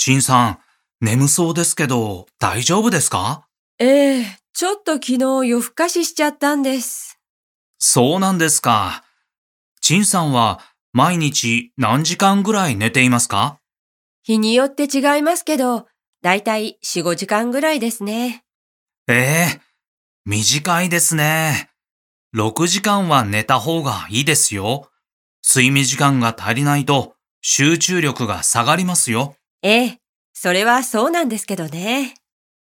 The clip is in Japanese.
陳さん、眠そうですけど、大丈夫ですか？ ちょっと昨日夜更かししちゃったんです。 そうなんですか。陳さんは毎日何時間ぐらい寝ていますか？ 日によって違いますけど、だいたい4、5時間ぐらいですね。 ええ、短いですね。6時間は寝た方がいいですよ。睡眠時間が足りないと集中力が下がりますよ。 ええ、それはそうなんですけどね。